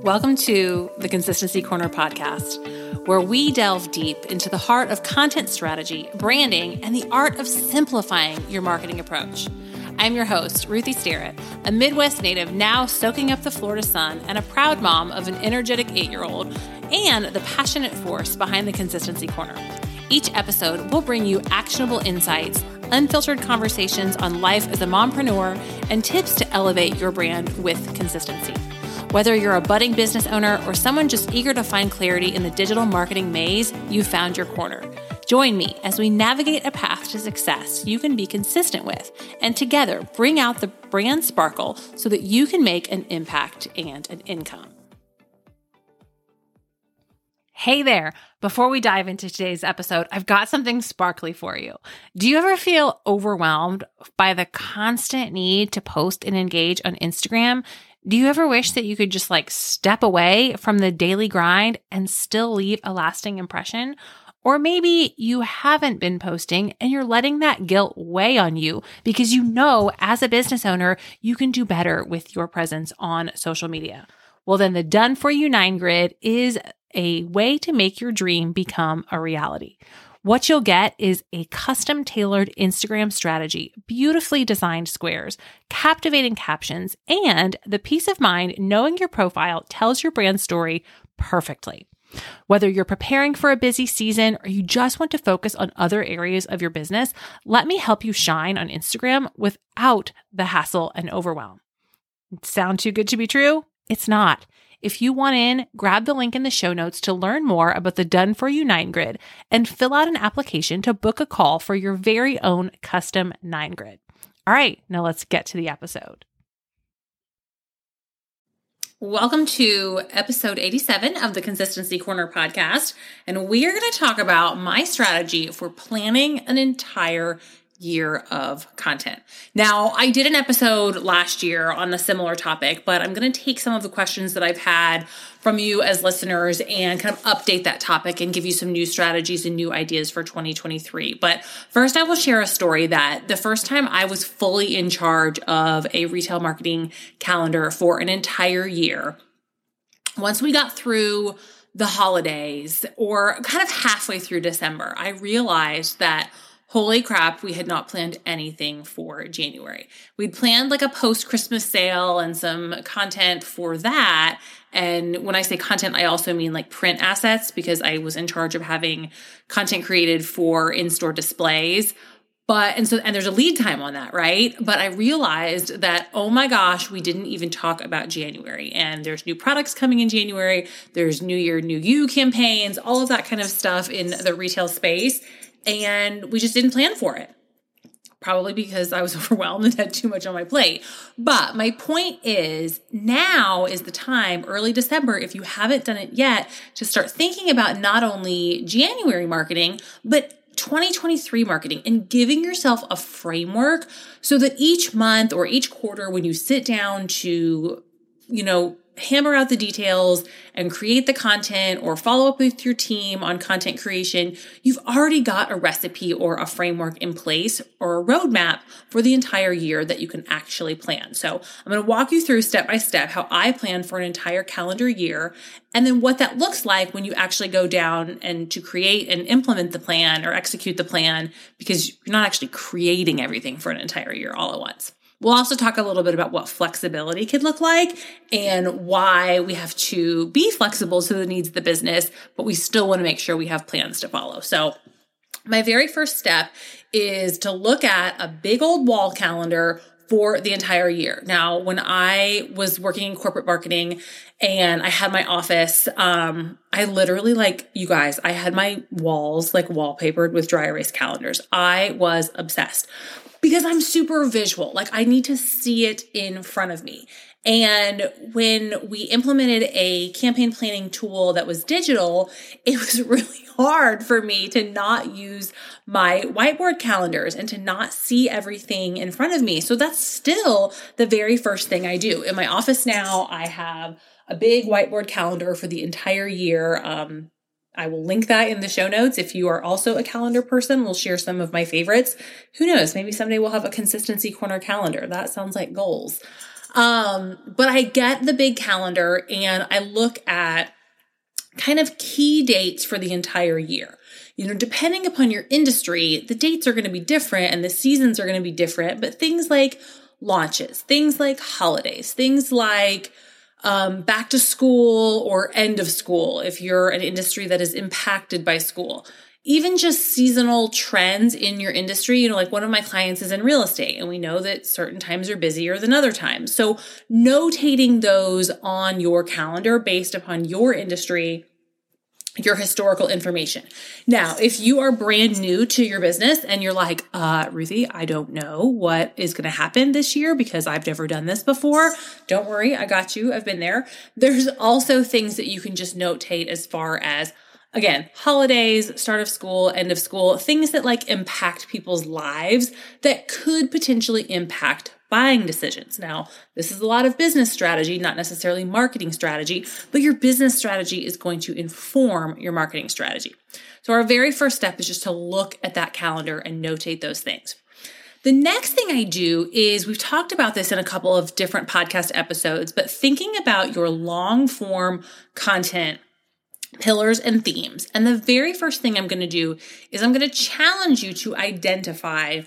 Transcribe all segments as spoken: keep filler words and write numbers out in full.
Welcome to the Consistency Corner podcast, where we delve deep into the heart of content strategy, branding, and the art of simplifying your marketing approach. I'm your host, Ruthie Starrett, a Midwest native now soaking up the Florida sun and a proud mom of an energetic eight-year-old and the passionate force behind the Consistency Corner. Each episode will bring you actionable insights, unfiltered conversations on life as a mompreneur, and tips to elevate your brand with consistency. Whether you're a budding business owner or someone just eager to find clarity in the digital marketing maze, you've found your corner. Join me as we navigate a path to success you can be consistent with, and together bring out the brand sparkle so that you can make an impact and an income. Hey there! Before we dive into today's episode, I've got something sparkly for you. Do you ever feel overwhelmed by the constant need to post and engage on Instagram? Do you ever wish that you could just like step away from the daily grind and still leave a lasting impression? Or maybe you haven't been posting and you're letting that guilt weigh on you because you know as a business owner, you can do better with your presence on social media. Well, then the Done For You nine Grid is a way to make your dream become a reality. What you'll get is a custom-tailored Instagram strategy, beautifully designed squares, captivating captions, and the peace of mind knowing your profile tells your brand story perfectly. Whether you're preparing for a busy season or you just want to focus on other areas of your business, let me help you shine on Instagram without the hassle and overwhelm. Sound too good to be true? It's not. If you want in, grab the link in the show notes to learn more about the Done For You nine Grid and fill out an application to book a call for your very own custom nine Grid. All right, now let's get to the episode. Welcome to episode eighty-seven of the Consistency Corner podcast, and we are going to talk about my strategy for planning an entire year of content. Now, I did an episode last year on a similar topic, but I'm going to take some of the questions that I've had from you as listeners and kind of update that topic and give you some new strategies and new ideas for twenty twenty-three. But first, I will share a story that the first time I was fully in charge of a retail marketing calendar for an entire year, once we got through the holidays or kind of halfway through December, I realized that holy crap, we had not planned anything for January. We'd planned like a post-Christmas sale and some content for that. And when I say content, I also mean like print assets because I was in charge of having content created for in-store displays. But, and so, and there's a lead time on that, right? But I realized that, oh my gosh, we didn't even talk about January. And there's new products coming in January. There's New Year, New You campaigns, all of that kind of stuff in the retail space. And we just didn't plan for it, probably because I was overwhelmed and had too much on my plate. But my point is, now is the time, early December, if you haven't done it yet, to start thinking about not only January marketing, but twenty twenty-three marketing and giving yourself a framework so that each month or each quarter, when you sit down to, you know, hammer out the details and create the content or follow up with your team on content creation, you've already got a recipe or a framework in place or a roadmap for the entire year that you can actually plan. So I'm going to walk you through step by step how I plan for an entire calendar year and then what that looks like when you actually go down and to create and implement the plan or execute the plan, because you're not actually creating everything for an entire year all at once. We'll also talk a little bit about what flexibility could look like and why we have to be flexible to the needs of the business, but we still want to make sure we have plans to follow. So my very first step is to look at a big old wall calendar for the entire year. Now, when I was working in corporate marketing and I had my office, um, I literally like, you guys, I had my walls like wallpapered with dry erase calendars. I was obsessed. Because I'm super visual, like I need to see it in front of me. And when we implemented a campaign planning tool that was digital, it was really hard for me to not use my whiteboard calendars and to not see everything in front of me. So that's still the very first thing I do. In my office now, I have a big whiteboard calendar for the entire year. Um, I will link that in the show notes. If you are also a calendar person, we'll share some of my favorites. Who knows? Maybe someday we'll have a Consistency Corner calendar. That sounds like goals. Um, but I get the big calendar and I look at kind of key dates for the entire year. You know, depending upon your industry, the dates are going to be different and the seasons are going to be different, but things like launches, things like holidays, things like um, back to school or end of school, if you're an industry that is impacted by school, even just seasonal trends in your industry. You know, like one of my clients is in real estate and we know that certain times are busier than other times. So notating those on your calendar based upon your industry, your historical information. Now, if you are brand new to your business and you're like, uh, Ruthie, I don't know what is going to happen this year because I've never done this before. Don't worry. I got you. I've been there. There's also things that you can just notate as far as, again, holidays, start of school, end of school, things that like impact people's lives that could potentially impact buying decisions. Now, this is a lot of business strategy, not necessarily marketing strategy, but your business strategy is going to inform your marketing strategy. So our very first step is just to look at that calendar and notate those things. The next thing I do is, we've talked about this in a couple of different podcast episodes, but thinking about your long form content pillars and themes. And the very first thing I'm going to do is I'm going to challenge you to identify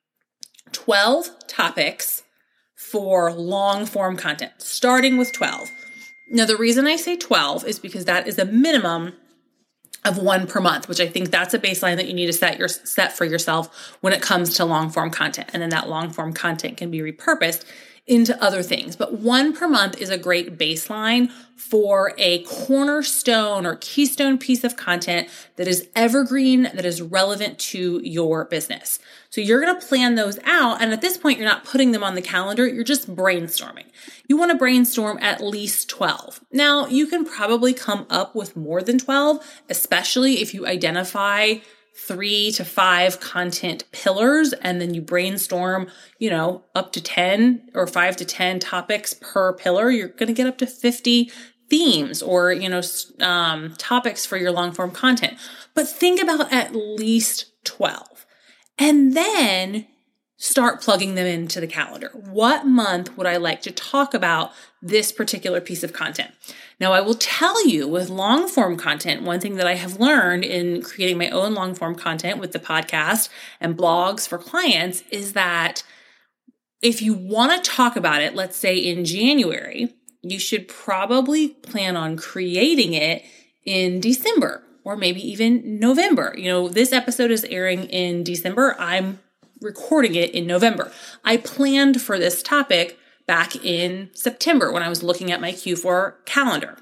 twelve topics for long form content, starting with twelve. Now, the reason I say twelve is because that is a minimum of one per month, which I think that's a baseline that you need to set your set for yourself when it comes to long form content. And then that long form content can be repurposed into other things. But one per month is a great baseline for a cornerstone or keystone piece of content that is evergreen, that is relevant to your business. So you're going to plan those out. And at this point, you're not putting them on the calendar. You're just brainstorming. You want to brainstorm at least twelve. Now, you can probably come up with more than twelve, especially if you identify three to five content pillars, and then you brainstorm, you know, up to ten or five to ten topics per pillar. You're going to get up to fifty themes or, you know, um, topics for your long form content. But think about at least twelve, and then start plugging them into the calendar. What month would I like to talk about this particular piece of content? Now, I will tell you with long form content, one thing that I have learned in creating my own long form content with the podcast and blogs for clients is that if you want to talk about it, let's say in January, you should probably plan on creating it in December or maybe even November. You know, this episode is airing in December. I'm recording it in November. I planned for this topic back in September when I was looking at my Q four calendar.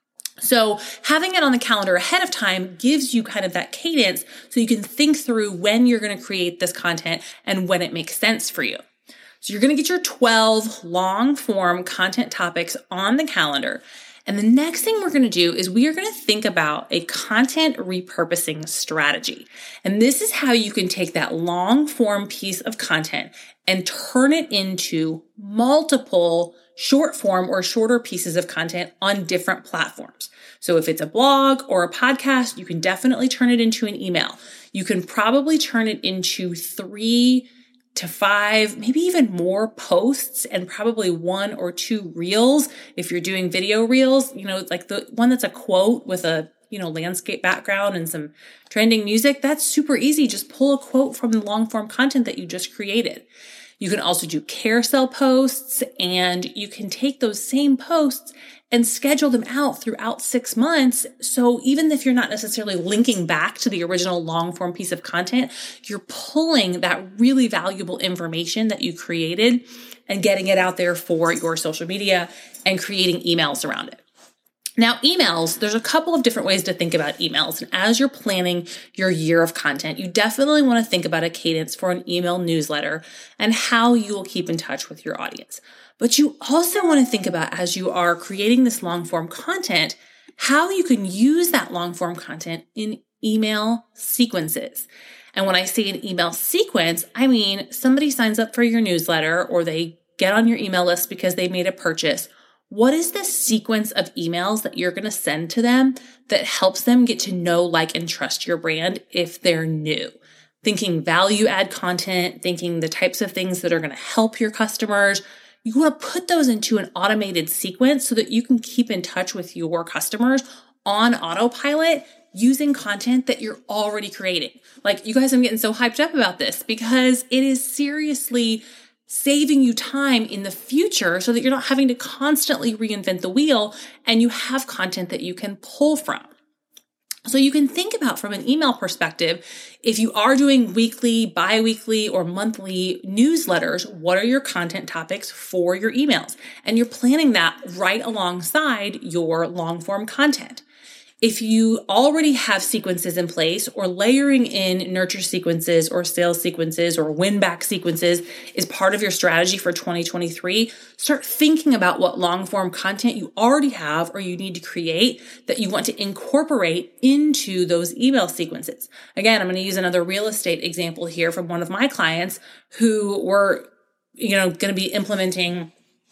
So having it on the calendar ahead of time gives you kind of that cadence so you can think through when you're going to create this content and when it makes sense for you. So you're going to get your twelve long form content topics on the calendar. And the next thing we're going to do is we are going to think about a content repurposing strategy. And this is how you can take that long form piece of content and turn it into multiple short form or shorter pieces of content on different platforms. So if it's a blog or a podcast, you can definitely turn it into an email. You can probably turn it into three to five, maybe even more posts and probably one or two reels. If you're doing video reels, you know, like the one that's a quote with a, you know, landscape background and some trending music, that's super easy. Just pull a quote from the long form content that you just created. You can also do carousel posts, and you can take those same posts and schedule them out throughout six months. So even if you're not necessarily linking back to the original long form piece of content, you're pulling that really valuable information that you created and getting it out there for your social media and creating emails around it. Now, emails, there's a couple of different ways to think about emails. And as you're planning your year of content, you definitely want to think about a cadence for an email newsletter and how you will keep in touch with your audience. But you also want to think about, as you are creating this long form content, how you can use that long form content in email sequences. And when I say an email sequence, I mean somebody signs up for your newsletter or they get on your email list because they made a purchase. What is the sequence of emails that you're going to send to them that helps them get to know, like, and trust your brand if they're new? Thinking value add content, thinking the types of things that are going to help your customers, You want to put those into an automated sequence so that you can keep in touch with your customers on autopilot using content that you're already creating. Like, you guys, I'm getting so hyped up about this because it is seriously saving you time in the future so that you're not having to constantly reinvent the wheel and you have content that you can pull from. So you can think about from an email perspective, if you are doing weekly, bi-weekly, or monthly newsletters, what are your content topics for your emails? And you're planning that right alongside your long form content. If you already have sequences in place, or layering in nurture sequences or sales sequences or win back sequences is part of your strategy for twenty twenty-three, start thinking about what long form content you already have or you need to create that you want to incorporate into those email sequences. Again, I'm going to use another real estate example here from one of my clients who were, you know, going to be implementing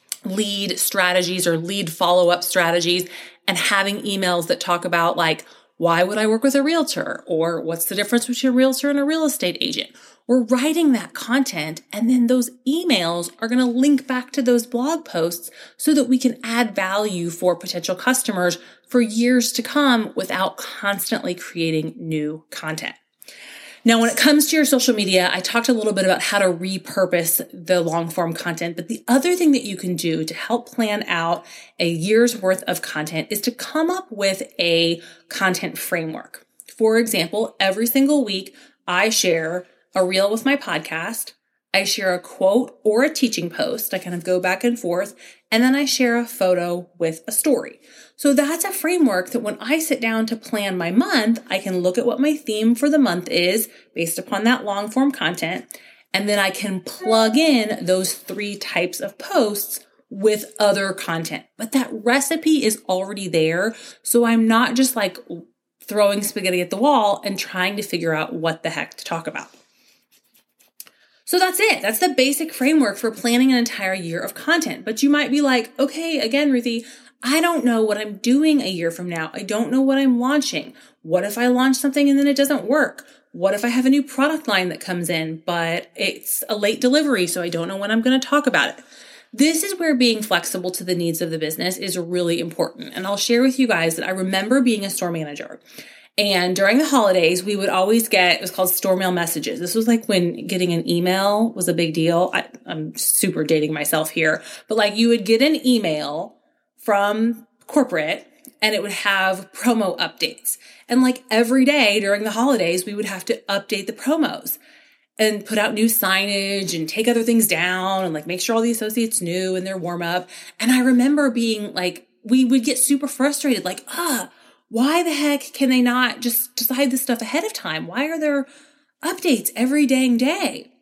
lead strategies or lead follow-up strategies and having emails that talk about, like, why would I work with a realtor? Or what's the difference between a realtor and a real estate agent? We're writing that content, and then those emails are going to link back to those blog posts so that we can add value for potential customers for years to come without constantly creating new content. Now, when it comes to your social media, I talked a little bit about how to repurpose the long form content, but the other thing that you can do to help plan out a year's worth of content is to come up with a content framework. For example, every single week, I share a reel with my podcast, I share a quote or a teaching post, I kind of go back and forth, and then I share a photo with a story. So that's a framework that when I sit down to plan my month, I can look at what my theme for the month is based upon that long form content, and then I can plug in those three types of posts with other content. But that recipe is already there, so I'm not just like throwing spaghetti at the wall and trying to figure out what the heck to talk about. So that's it. That's the basic framework for planning an entire year of content. But you might be like, okay, again, Ruthie, I don't know what I'm doing a year from now. I don't know what I'm launching. What if I launch something and then it doesn't work? What if I have a new product line that comes in, but it's a late delivery, so I don't know when I'm going to talk about it? This is where being flexible to the needs of the business is really important. And I'll share with you guys that I remember being a store manager. And during the holidays, we would always get, it was called store mail messages. This was like when getting an email was a big deal. I, I'm super dating myself here, but like you would get an email from corporate and it would have promo updates. And like every day during the holidays, we would have to update the promos and put out new signage and take other things down and like make sure all the associates knew in their warm up. And I remember being like, we would get super frustrated, like, ah, why the heck can they not just decide this stuff ahead of time? Why are there updates every dang day?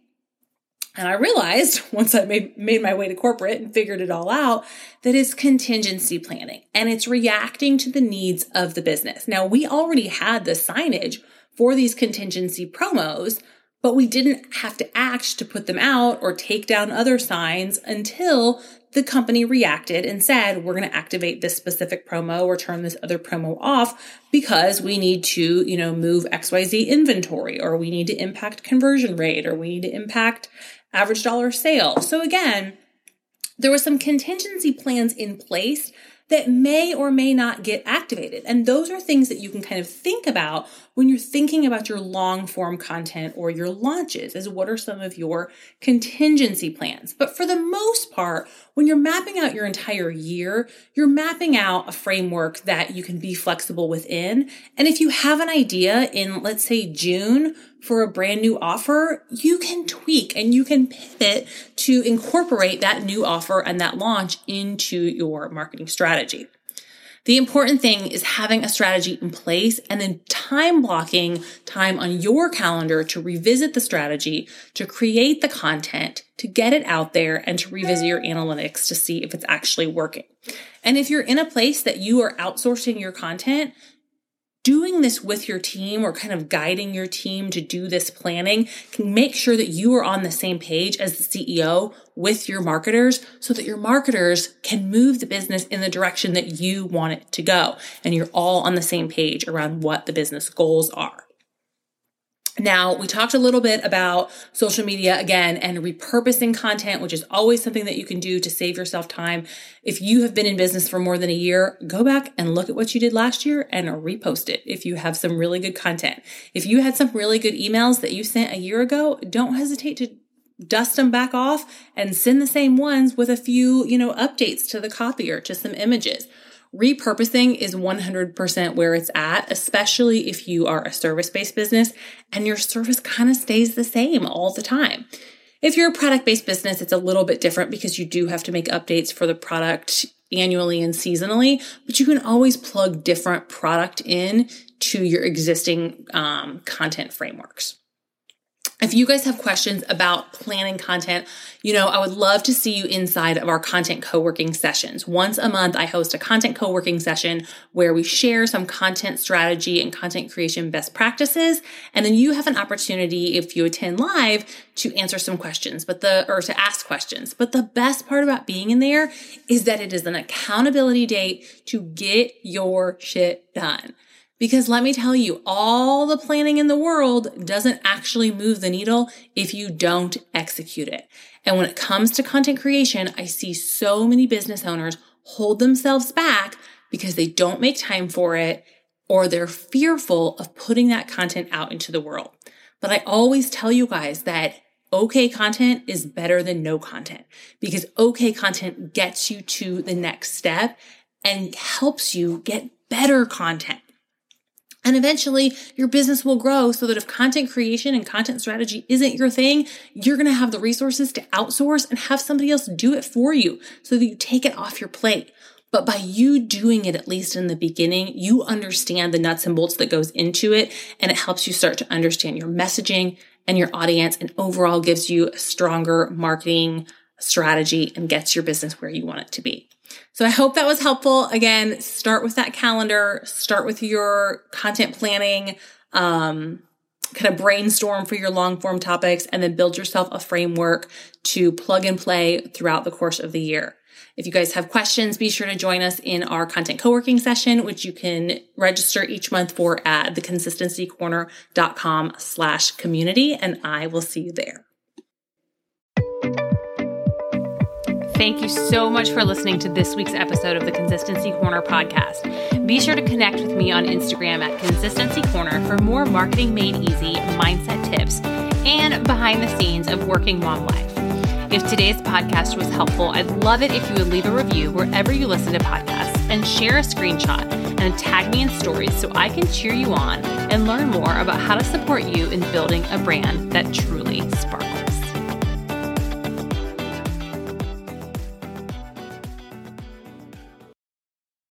And I realized once I made, made my way to corporate and figured it all out, that it's contingency planning and it's reacting to the needs of the business. Now, we already had the signage for these contingency promos, but we didn't have to act to put them out or take down other signs until the company reacted and said, we're going to activate this specific promo or turn this other promo off because we need to, you know, move X Y Z inventory, or we need to impact conversion rate, or we need to impact average dollar sale. So again, there were some contingency plans in place that may or may not get activated. And those are things that you can kind of think about when you're thinking about your long form content or your launches, is what are some of your contingency plans. But for the most part, when you're mapping out your entire year, you're mapping out a framework that you can be flexible within. And if you have an idea in, let's say, June for a brand new offer, you can tweak and you can pivot to incorporate that new offer and that launch into your marketing strategy. The important thing is having a strategy in place and then time blocking time on your calendar to revisit the strategy, to create the content, to get it out there, and to revisit your analytics to see if it's actually working. And if you're in a place that you are outsourcing your content, doing this with your team or kind of guiding your team to do this planning can make sure that you are on the same page as the C E O with your marketers so that your marketers can move the business in the direction that you want it to go. And you're all on the same page around what the business goals are. Now, we talked a little bit about social media again and repurposing content, which is always something that you can do to save yourself time. If you have been in business for more than a year, go back and look at what you did last year and repost it if you have some really good content. If you had some really good emails that you sent a year ago, don't hesitate to dust them back off and send the same ones with a few, you know, updates to the copy or to some images. Repurposing is one hundred percent where it's at, especially if you are a service-based business and your service kind of stays the same all the time. If you're a product-based business, it's a little bit different because you do have to make updates for the product annually and seasonally, but you can always plug different product in to your existing um, content frameworks. If you guys have questions about planning content, you know, I would love to see you inside of our content co-working sessions. Once a month, I host a content co-working session where we share some content strategy and content creation best practices. And then you have an opportunity, if you attend live, to answer some questions, but the, or to ask questions. But the best part about being in there is that it is an accountability date to get your shit done. Because let me tell you, all the planning in the world doesn't actually move the needle if you don't execute it. And when it comes to content creation, I see so many business owners hold themselves back because they don't make time for it or they're fearful of putting that content out into the world. But I always tell you guys that okay content is better than no content because okay content gets you to the next step and helps you get better content. And eventually your business will grow so that if content creation and content strategy isn't your thing, you're going to have the resources to outsource and have somebody else do it for you so that you take it off your plate. But by you doing it, at least in the beginning, you understand the nuts and bolts that goes into it, and it helps you start to understand your messaging and your audience and overall gives you a stronger marketing strategy and gets your business where you want it to be. So I hope that was helpful. Again, start with that calendar, start with your content planning, um, kind of brainstorm for your long form topics, and then build yourself a framework to plug and play throughout the course of the year. If you guys have questions, be sure to join us in our content co-working session, which you can register each month for at theconsistencycorner.com slash community, and I will see you there. Thank you so much for listening to this week's episode of the Consistency Corner podcast. Be sure to connect with me on Instagram at Consistency Corner for more marketing made easy mindset tips and behind the scenes of working mom life. If today's podcast was helpful, I'd love it if you would leave a review wherever you listen to podcasts and share a screenshot and tag me in stories so I can cheer you on and learn more about how to support you in building a brand that truly sparkles.